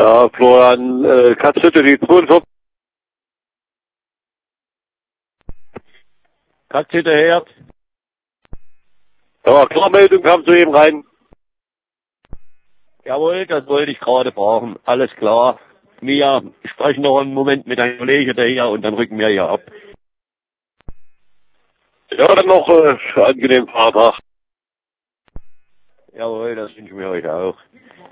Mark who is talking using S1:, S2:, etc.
S1: Ja, Florian, kannst du die 42?
S2: Kannst du hinterher?
S1: Ja, Klarmeldung kam soeben rein.
S2: Jawohl, das wollte ich gerade brauchen. Alles klar. Mia, ich spreche noch einen Moment mit einem Kollegen daher und dann rücken wir hier ab.
S1: Ja, dann noch angenehmen Fahrtag.
S2: Jawohl, das wünschen wir euch auch.